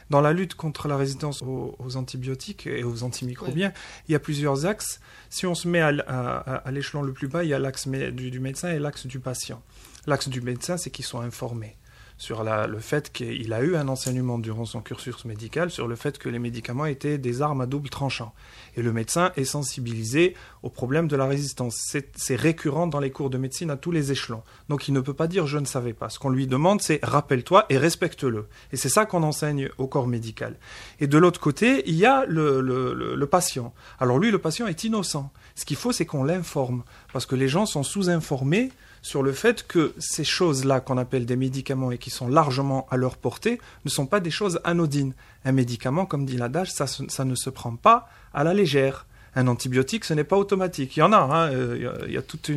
Dans la lutte contre la résistance aux antibiotiques et aux antimicrobiens, il y a plusieurs axes. Si on se met à l'échelon le plus bas, il y a l'axe du médecin et l'axe du patient. L'axe du médecin, c'est qu'ils sont informés sur le fait qu'il a eu un enseignement durant son cursus médical sur le fait que les médicaments étaient des armes à double tranchant. Et le médecin est sensibilisé au problème de la résistance. C'est récurrent dans les cours de médecine à tous les échelons. Donc il ne peut pas dire « je ne savais pas ». Ce qu'on lui demande, c'est « rappelle-toi et respecte-le ». Et c'est ça qu'on enseigne au corps médical. Et de l'autre côté, il y a le patient. Alors lui, le patient est innocent. Ce qu'il faut, c'est qu'on l'informe. Parce que les gens sont sous-informés sur le fait que ces choses-là qu'on appelle des médicaments et qui sont largement à leur portée ne sont pas des choses anodines. Un médicament, comme dit l'adage, ça ne se prend pas à la légère. Un antibiotique, ce n'est pas automatique. Il y en a, il y a toute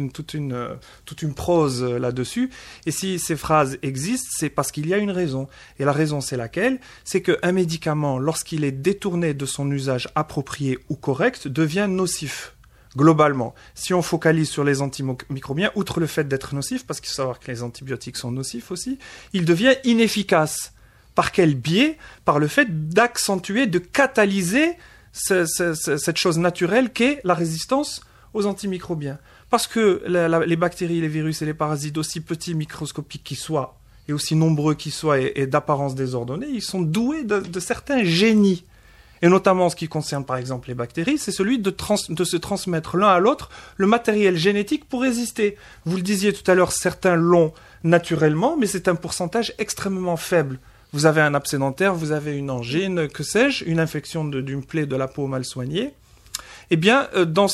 une prose là-dessus. Et si ces phrases existent, c'est parce qu'il y a une raison. Et la raison, c'est laquelle ? C'est qu'un médicament, lorsqu'il est détourné de son usage approprié ou correct, devient nocif. Globalement, si on focalise sur les antimicrobiens, outre le fait d'être nocif, parce qu'il faut savoir que les antibiotiques sont nocifs aussi, il devient inefficace. Par quel biais ? Par le fait d'accentuer, de catalyser cette chose naturelle qu'est la résistance aux antimicrobiens. Parce que les bactéries, les virus et les parasites, aussi petits microscopiques qu'ils soient, et aussi nombreux qu'ils soient et d'apparence désordonnée, ils sont doués de certains génies. Et notamment en ce qui concerne par exemple les bactéries, c'est celui de se transmettre l'un à l'autre le matériel génétique pour résister. Vous le disiez tout à l'heure, certains l'ont naturellement, mais c'est un pourcentage extrêmement faible. Vous avez un abcès dentaire, vous avez une angine, que sais-je, une infection d'une plaie de la peau mal soignée. Eh bien, dans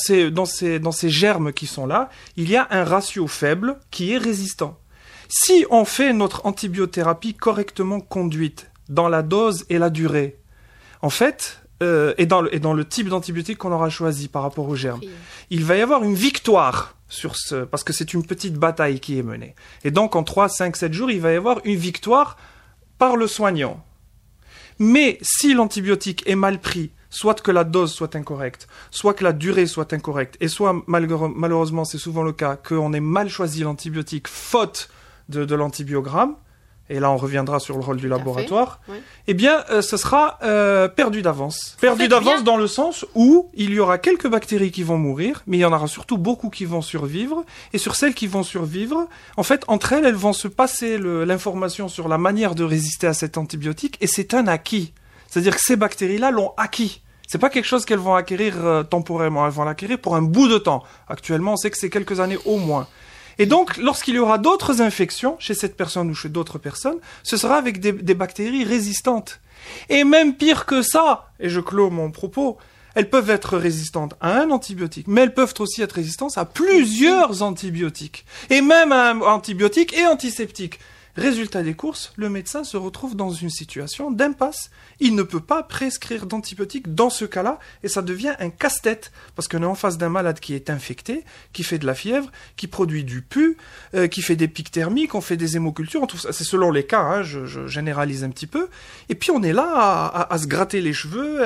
ces germes qui sont là, il y a un ratio faible qui est résistant. Si on fait notre antibiothérapie correctement conduite, dans la dose et la durée, en fait, et dans le type d'antibiotique qu'on aura choisi par rapport aux germes, il va y avoir une victoire parce que c'est une petite bataille qui est menée. Et donc, en 3, 5, 7 jours, il va y avoir une victoire par le soignant. Mais si l'antibiotique est mal pris, soit que la dose soit incorrecte, soit que la durée soit incorrecte, et soit, malheureusement, c'est souvent le cas, qu'on ait mal choisi l'antibiotique faute de l'antibiogramme, et là on reviendra sur le rôle du laboratoire, eh bien ce sera perdu d'avance. Perdu d'avance dans le sens où il y aura quelques bactéries qui vont mourir, mais il y en aura surtout beaucoup qui vont survivre, et sur celles qui vont survivre, en fait, entre elles vont se passer l'information sur la manière de résister à cet antibiotique, et c'est un acquis. C'est-à-dire que ces bactéries-là l'ont acquis. C'est pas quelque chose qu'elles vont acquérir temporairement, elles vont l'acquérir pour un bout de temps. Actuellement, on sait que c'est quelques années au moins. Et donc, lorsqu'il y aura d'autres infections chez cette personne ou chez d'autres personnes, ce sera avec des bactéries résistantes. Et même pire que ça, et je clôt mon propos, elles peuvent être résistantes à un antibiotique, mais elles peuvent aussi être résistantes à plusieurs antibiotiques. Et même à un antibiotique et antiseptique. Résultat des courses, le médecin se retrouve dans une situation d'impasse. Il ne peut pas prescrire d'antibiotiques dans ce cas-là, et ça devient un casse-tête, parce qu'on est en face d'un malade qui est infecté, qui fait de la fièvre, qui produit du pus, qui fait des pics thermiques, on fait des hémocultures, on trouve ça, c'est selon les cas, hein, je généralise un petit peu, et puis on est là à se gratter les cheveux,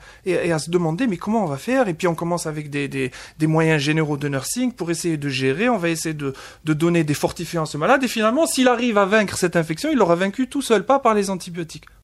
et à se demander mais comment on va faire, et puis on commence avec des moyens généraux de nursing pour essayer de gérer, on va essayer de donner des fortifiants à ce malade, et finalement s'il arrive à vaincre cette infection, il l'aura vaincu tout seul, pas par les antibiotiques.